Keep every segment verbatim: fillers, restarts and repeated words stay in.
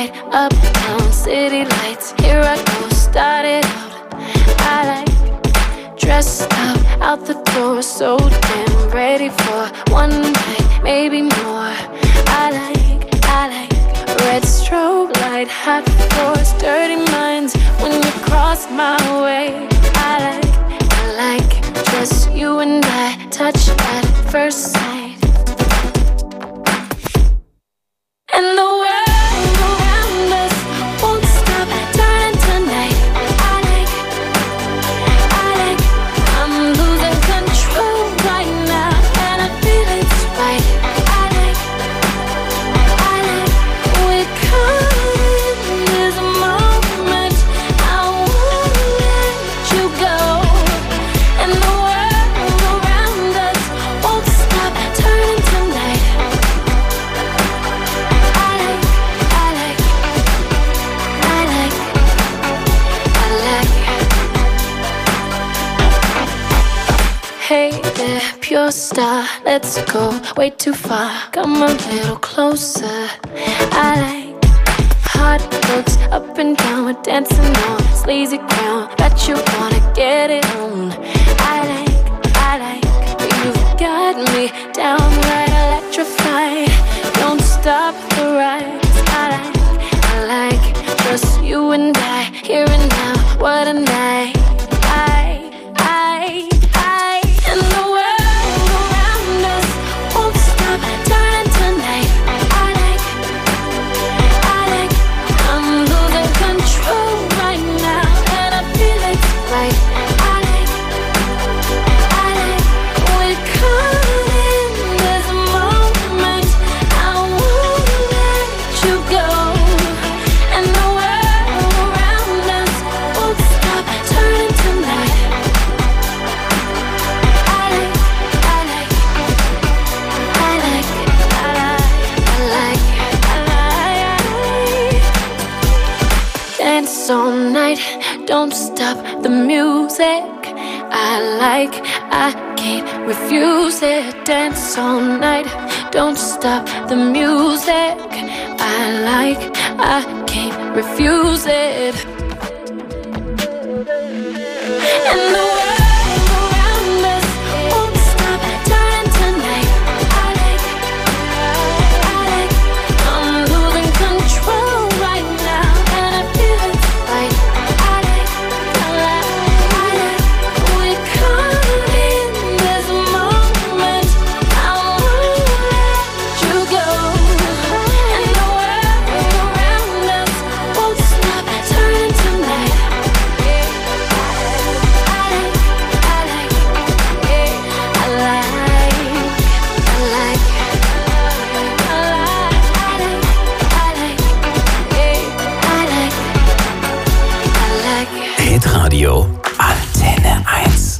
light, uptown city lights. Here I go, started out. I like dressed up, out the door, so damn ready for one night, maybe more. I like, I like red strobe light, hot floors, dirty minds. When you cross my way, I like, I like just you and I, touch at first sight. And the world around us won't stop turning tonight. I like, I like, I'm losing control right now, and I feel it's right. I like, I like, we're caught in this moment. I won't let you go. And the world around us won't stop turning tonight. Hey there, pure star, let's go way too far. Come a little closer. I like hot looks up and down, we're dancing on sleazy ground. Bet you wanna get it on. I like, I like, you've got me downright electrified. Don't stop the rise. I like, I like, just you and I, here and now. What a night. I, I. And the world around us won't stop turning tonight. I like, I like, I'm losing control right now, and I feel it's right. I like, I like, we're caught in this moment. I won't let you go. And the world around us won't stop turning tonight. Dance all night, don't stop the music. I like, I can't refuse it. Dance all night, don't stop the music. I like, I can't refuse it. And the world around us won't stop turning tonight. I like, I like, I'm losing control right now, and I feel it's right. I like, I like, I like, we're caught in this moment. I won't let you go. And the world around us won't stop turning tonight. Hitradio Antenne eins.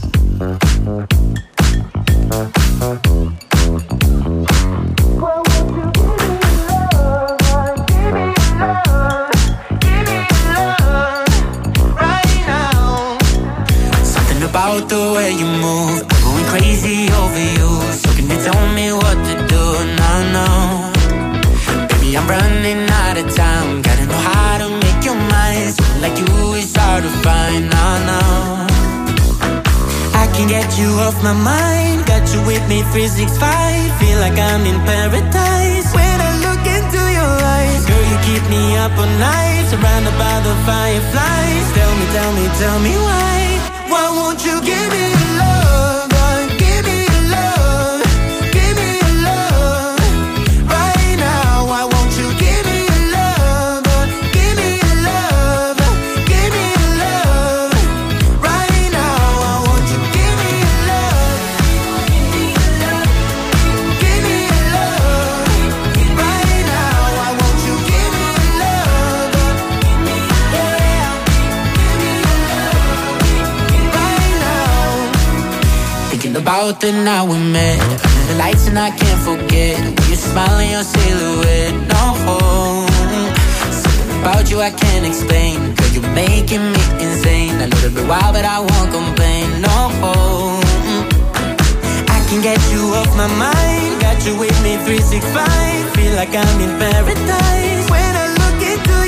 Something about the way you move, I'm going crazy over you. So can you tell me what to do now, now? Baby, I'm running out of time. Gotta know how to make your mind. Something like you is hard to find now, now. I can get you off my mind. Got you with me three sixty-five. Feel like I'm in paradise when I look into your eyes. Girl, you keep me up all night, surrounded by the fireflies. Tell me, tell me, tell me why. Why won't you give me love? Give me love. Give me love. Right now, why won't you give me love? Give me love. Give me love. Right now, why won't you give me love? Give me love. Right now, why won't you give me love? Yeah. Right now. Thinking about the night we met, under the lights and I can't forget. You smile and your silhouette, no. Something about you I can't explain. Girl, you're making me insane. A little bit wild but I won't complain, no. I can get you off my mind. Got you with me three sixty-five. Feel like I'm in paradise when I look into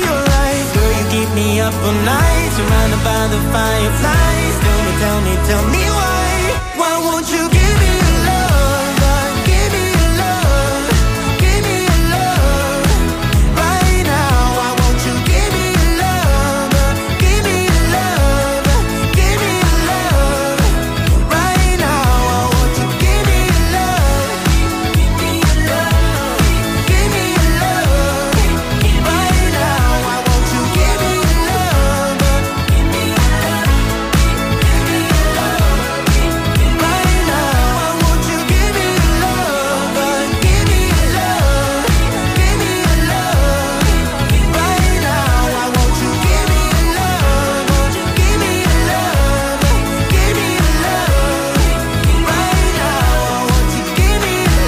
All night surrounded by the fireflies. Tell me, tell me, tell me why. Why won't you give me your love? Give me your love. Give me your love. Right now, why won't you give me your love? Give me your love. Give me your love. Right now, why won't you give me your love? Give me your love. Give me your love. Right now, why won't you give me your love? Give me your love. Give me your love. Right now, why won't you give me your love? Give me your love. Give me your love. Right now, why won't you give me your love? Give me your love. Give me your love. Right now, why won't you give me your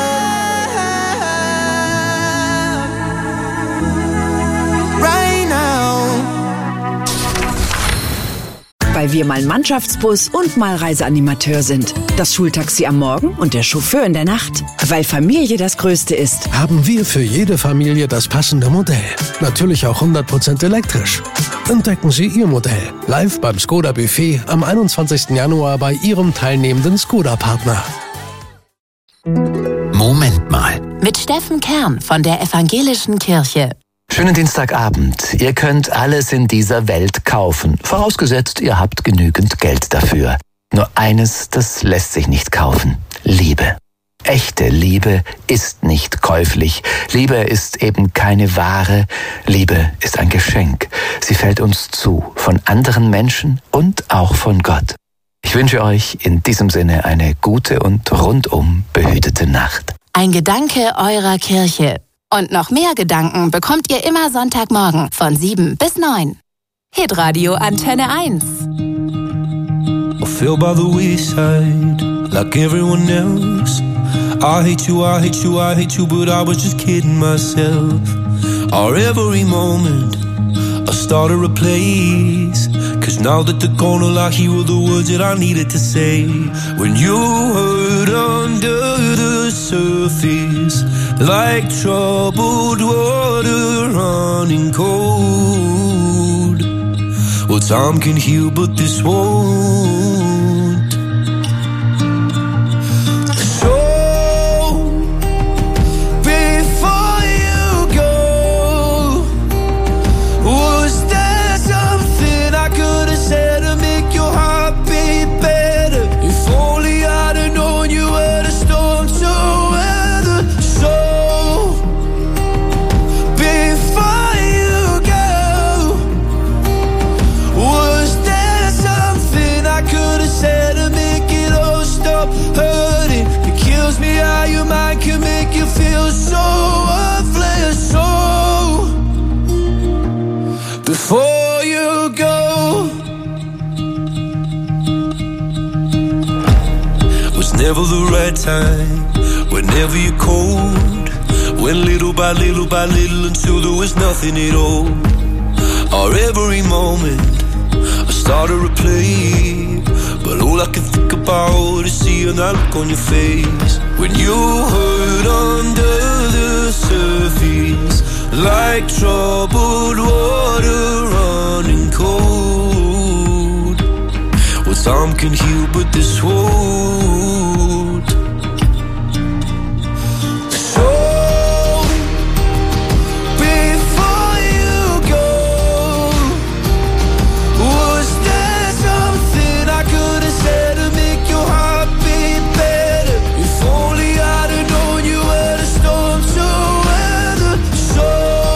love? Right now. Weil wir mal Mannschaftsbus und mal Reiseanimateur sind. Das Schultaxi am Morgen und der Chauffeur in der Nacht. Weil Familie das Größte ist. Haben wir für jede Familie das passende Modell. Natürlich auch hundert Prozent elektrisch. Entdecken Sie Ihr Modell live beim Skoda Buffet am einundzwanzigsten Januar bei Ihrem teilnehmenden Skoda-Partner. Moment mal. Mit Steffen Kern von der Evangelischen Kirche. Schönen Dienstagabend. Ihr könnt alles in dieser Welt kaufen. Vorausgesetzt, ihr habt genügend Geld dafür. Nur eines, das lässt sich nicht kaufen. Liebe. Echte Liebe ist nicht käuflich. Liebe ist eben keine Ware. Liebe ist ein Geschenk. Sie fällt uns zu, von anderen Menschen und auch von Gott. Ich wünsche euch in diesem Sinne eine gute und rundum behütete Nacht. Ein Gedanke eurer Kirche. Und noch mehr Gedanken bekommt ihr immer Sonntagmorgen von sieben bis neun. Hitradio Antenne eins. I fell by the wayside, like everyone else. I hate you, I hate you, I hate you, but I was just kidding myself. Our every moment, I started a place. Cause now that they're gone, all I hear were the words that I needed to say. When you hurt under the surface, like troubled water running cold. Well, time can heal, but this won't. So, before you go, was there something I could have said to make your heart beat better? If only I'd have known you were the storm to weather. So, before you go, was there something I could have said to make it all stop hurting? It kills me how your mind can make you feel so worthless. So, before you go, was never the right time, whenever you're cold. Went little by little by little until there was nothing at all. Our every moment, I started to play, but all I can think about is seeing that look on your face. When you hurt under the surface, like troubled water running cold. Well, time can heal, but this won't. So, before you go, was there something I could have said to make your heart beat better? If only I'd have known you were the storm to weather. So,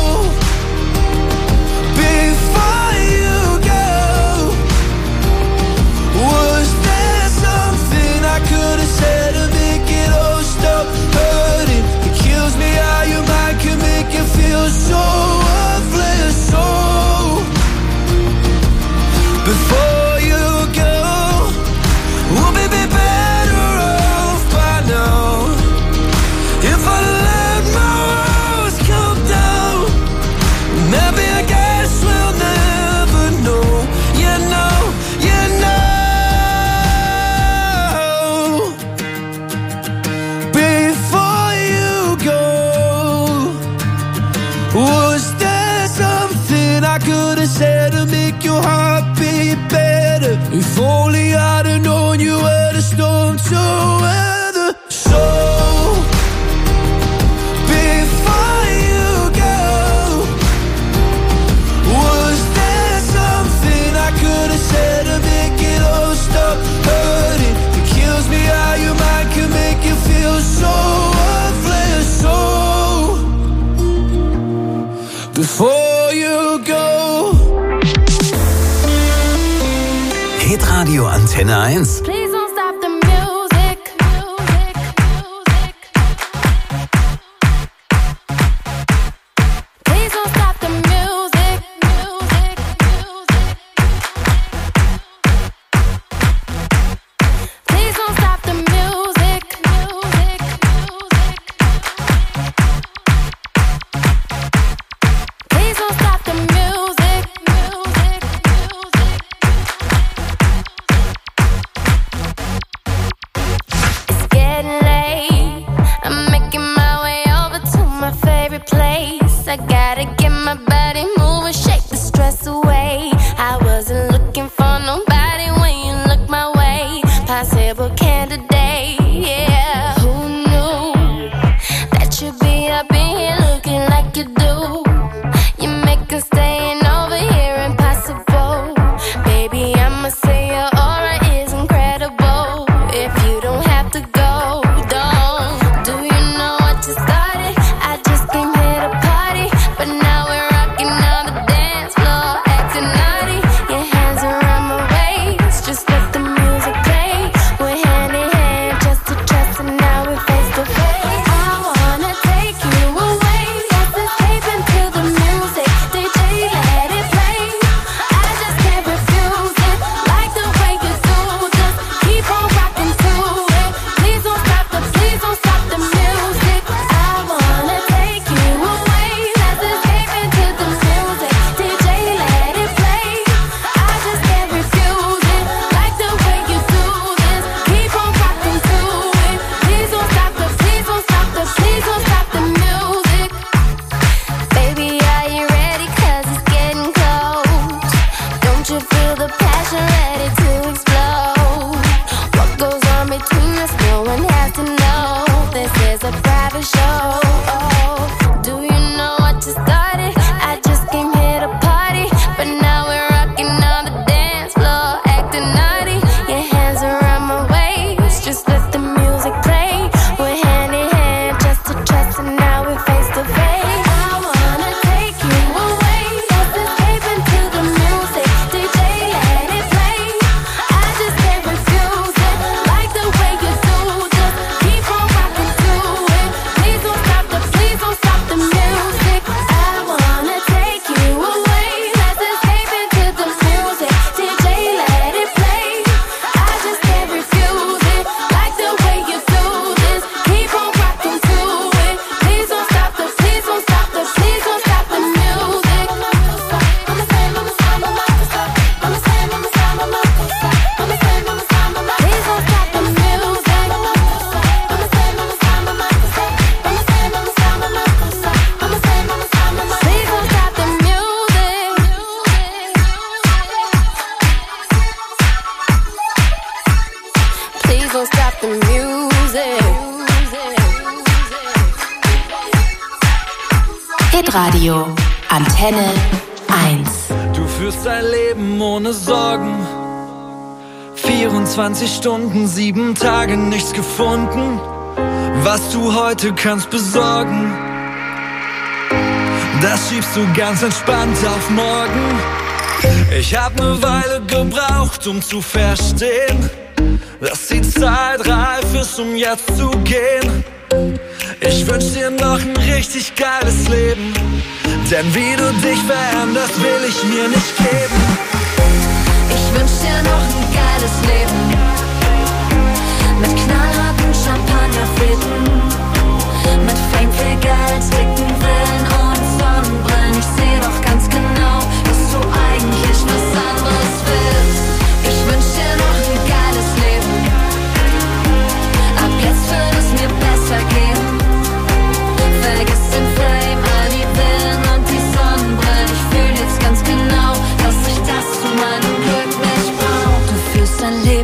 before you go, was there something I could If only I'd have known you were the storm to weather. So before you go, was there something I could have said to make it all stop hurting? It kills me how your mind can make you feel so worthless. So before you go. Hitradio Antenne eins. Please don't stop the music. Music, music. Please don't stop the music. Music, music. Please don't stop the music. Music, music. Please don't stop the music. Music, music. It's getting late. I'm making my way over to my favorite place. I gotta get my body moving, shake the stress away. I wasn't looking for nobody when you look my way. Possible candidate, yeah. Who knew that you'd be up in here looking like you do? You make us staying over here impossible. Baby, I'ma say your aura is incredible. If you don't have to go, don't. Do you know what you started? I just came here to party, but now we're rocking on the dance floor, acting naughty. Your hands around my waist, just let the music play. We're hand in hand, just to trust, and now we're face to face. I wanna take you away, let's escape into the music. D J, let it play. I just can't refuse it, like the way you do. Just keep on rocking to it. Please don't stop the, please don't stop the music. I wanna take you away, let's escape into the music. D J, let it play. I just can't refuse it, like the way you do this. Keep on rocking to it. Please don't stop the, please don't stop the, please don't stop the music. Baby, are you ready? 'Cause it's getting close. Don't you feel the passion ready to explode? What goes on between us, no one has to know. This is a private show. Do you know what you started? I just came here to party, but now we're rocking on the dance floor, acting naughty. Your hands around my waist, just let the music play. We're hand in hand, just to trust, and now we're face to face. I wanna take you away, let's escape into the music. D J, let it play. I just can't refuse it, like the way you do. Just keep on rocking to it. Please don't stop the, please don't stop the music. I wanna take you away, let's escape into the music. D J, let it play. I just can't refuse it, like the way you do this. Keep on rocking to it. Please don't stop the, please don't stop the, please don't stop the music. I'ma say, I'ma say, I'ma stop. I'ma say, I'ma say, I'ma stop. I'ma say, I'ma say, I'ma please don't stop the music. I'ma say, I'ma say, I'ma stop. I'ma say, I'ma say, I'ma stop. I'ma say, I'ma say, I'ma please don't stop the music. Please don't stop the music. Hitradio Antenne eins. Du führst ein Leben ohne Sorgen. vierundzwanzig Stunden, sieben Tage, nichts gefunden. Was du heute kannst besorgen, das schiebst du ganz entspannt auf morgen. Ich hab ne Weile gebraucht, um zu verstehen, dass die Zeit reif ist, um jetzt zu gehen. Ich wünsch dir noch ein richtig geiles Leben, denn wie du dich veränderst, will ich mir nicht geben. Ich wünsch dir noch ein geiles Leben, mit knallharten Champagnerfäden, mit Fame, viel Geld, dicken Villen und Sonnenbrillen. Ich seh doch ganz genau, dass du eigentlich was anderes willst. Ich wünsch dir noch ein geiles Leben, ab jetzt wird es mir besser gehen. Vergiss den Fame, all die Villen und die Sonnenbrillen. Ich fühl jetzt ganz genau, dass ich das zu meinem Glück nicht brauch. Du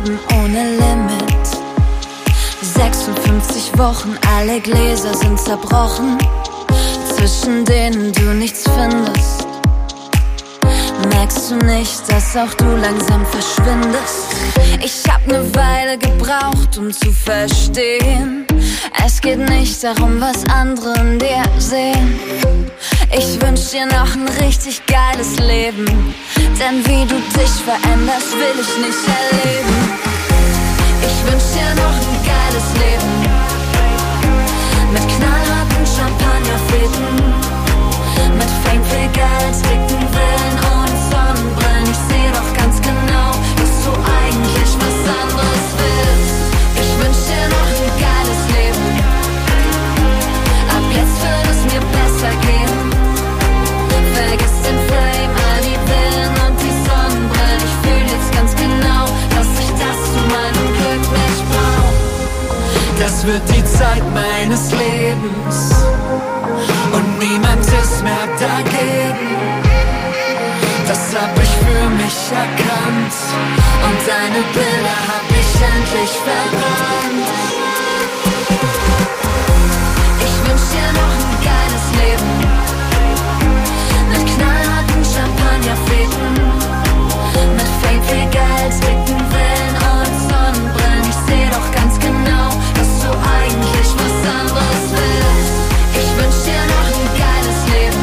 Leben ohne Limit. sechsundfünfzig Wochen, alle Gläser sind zerbrochen, zwischen denen du nichts findest. Merkst du nicht, dass auch du langsam verschwindest? Ich hab ne Weile gebraucht, um zu verstehen, es geht nicht darum, was andere in dir sehen. Ich wünsch dir noch ein richtig geiles Leben, denn wie du dich veränderst, will ich nicht erleben. Ich wünsch dir noch ein geiles Leben, mit knallharten Champagnerfäden, mit Fame, viel Geld, dicken Villen und Sonnenbrillen. Ich seh doch ganz genau, dass du eigentlich was anderes willst. Ich wünsch dir noch ein geiles Leben, ab jetzt wird es mir besser gehen. Vergiss den Fame, all die Villen und die Sonnenbrillen. Ich fühl jetzt ganz genau, dass ich das zu meinem Glück nicht brauch. Das wird die Zeit meines Lebens und niemand ist mehr dagegen. Das hab ich für mich erkannt und deine Bilder hab ich endlich verbrannt. Ich wünsch dir noch ein geiles Leben, mit knallharten Champagnerfäden, mit Fame, viel Geld, dicken Villen und Sonnenbrillen. Ich seh doch ganz genau, dass du eigentlich was anderes willst. Ich wünsch dir noch ein geiles Leben,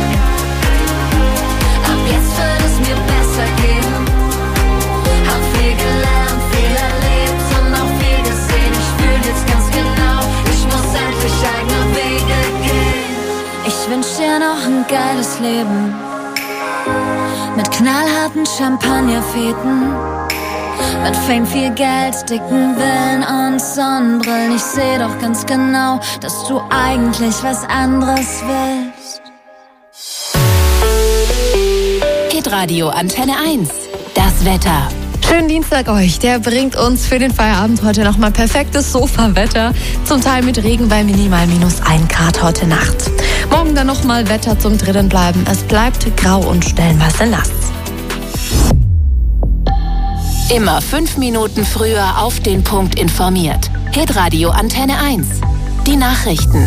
ab jetzt wird es mir besser gehen. Hab viel gelernt, viel erlebt und auch viel gesehen. Ich fühl jetzt ganz genau, ich muss endlich eigene Wege gehen. Ich wünsch dir noch ein geiles Leben, mit knallharten Champagnerfäden, mit Fame, viel Geld, dicken Villen und Sonnenbrillen. Ich seh doch ganz genau, dass du eigentlich was anderes willst. Hitradio Antenne eins. Das Wetter. Schönen Dienstag euch. Der bringt uns für den Feierabend heute nochmal perfektes Sofawetter. Zum Teil mit Regen bei minimal minus ein Grad heute Nacht. Morgen dann nochmal Wetter zum drinnen bleiben. Es bleibt grau und stellenweise nass. Immer fünf Minuten früher auf den Punkt informiert. Hitradio Antenne eins. Die Nachrichten.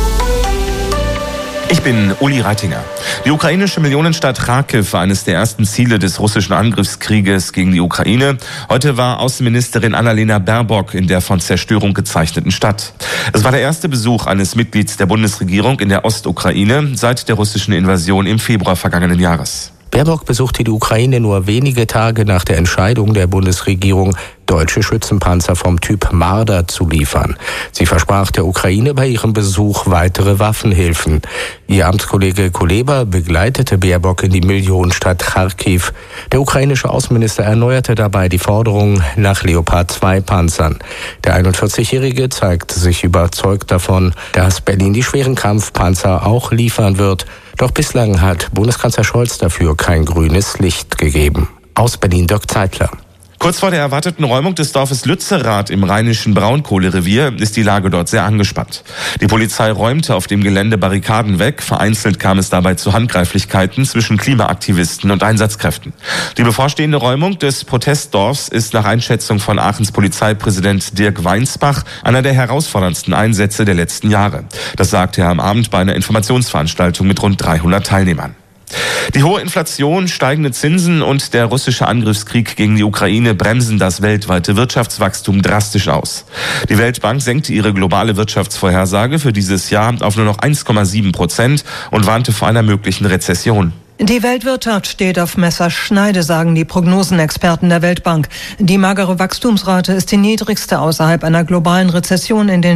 Ich bin Uli Reitinger. Die ukrainische Millionenstadt Charkiw war eines der ersten Ziele des russischen Angriffskrieges gegen die Ukraine. Heute war Außenministerin Annalena Baerbock in der von Zerstörung gezeichneten Stadt. Es war der erste Besuch eines Mitglieds der Bundesregierung in der Ostukraine seit der russischen Invasion im Februar vergangenen Jahres. Baerbock besuchte die Ukraine nur wenige Tage nach der Entscheidung der Bundesregierung, deutsche Schützenpanzer vom Typ Marder zu liefern. Sie versprach der Ukraine bei ihrem Besuch weitere Waffenhilfen. Ihr Amtskollege Kuleba begleitete Baerbock in die Millionenstadt Charkiw. Der ukrainische Außenminister erneuerte dabei die Forderung nach Leopard zwei Panzern. Der einundvierzigjährige zeigte sich überzeugt davon, dass Berlin die schweren Kampfpanzer auch liefern wird. Doch bislang hat Bundeskanzler Scholz dafür kein grünes Licht gegeben. Aus Berlin Dirk Zeitler. Kurz vor der erwarteten Räumung des Dorfes Lützerath im rheinischen Braunkohlerevier ist die Lage dort sehr angespannt. Die Polizei räumte auf dem Gelände Barrikaden weg. Vereinzelt kam es dabei zu Handgreiflichkeiten zwischen Klimaaktivisten und Einsatzkräften. Die bevorstehende Räumung des Protestdorfs ist nach Einschätzung von Aachens Polizeipräsident Dirk Weinsbach einer der herausforderndsten Einsätze der letzten Jahre. Das sagte er am Abend bei einer Informationsveranstaltung mit rund dreihundert Teilnehmern. Die hohe Inflation, steigende Zinsen und der russische Angriffskrieg gegen die Ukraine bremsen das weltweite Wirtschaftswachstum drastisch aus. Die Weltbank senkte ihre globale Wirtschaftsvorhersage für dieses Jahr auf nur noch eins Komma sieben Prozent und warnte vor einer möglichen Rezession. Die Weltwirtschaft steht auf Messerschneide, sagen die Prognosenexperten der Weltbank. Die magere Wachstumsrate ist die niedrigste außerhalb einer globalen Rezession in den